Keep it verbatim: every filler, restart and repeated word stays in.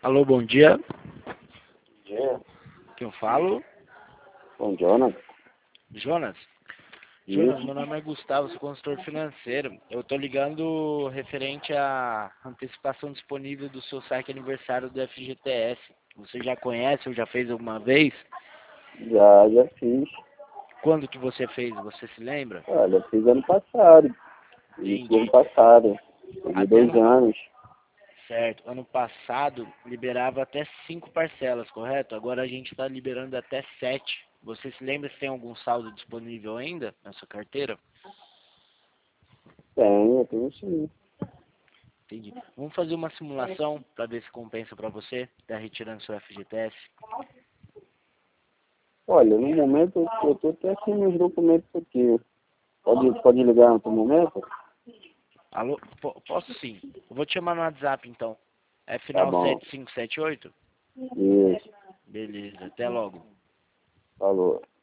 Alô, bom dia. Bom dia. Quem eu falo? Bom, Jonas. Jonas? Jonas, meu nome é Gustavo, sou consultor financeiro. Eu tô ligando referente à antecipação disponível do seu saque aniversário do F G T S. Você já conhece ou já fez alguma vez? Já, já fiz. Quando que você fez? Você se lembra? Olha, fiz ano passado. Isso ano Entendi. passado. Peguei Até dois ano... anos. Certo. Ano passado liberava até cinco parcelas, correto? Agora a gente está liberando até sete. Você se lembra se tem algum saldo disponível ainda na sua carteira? Tenho, tenho sim. Entendi. Vamos fazer uma simulação para ver se compensa para você estar retirando seu F G T S. Olha, no momento eu estou até sem meus documentos aqui. Pode, pode ligar no outro momento? Alô? Po- posso sim. Eu vou te chamar no WhatsApp então. É Tá final bom. sete cinco sete oito? Isso. Beleza, até logo. Falou.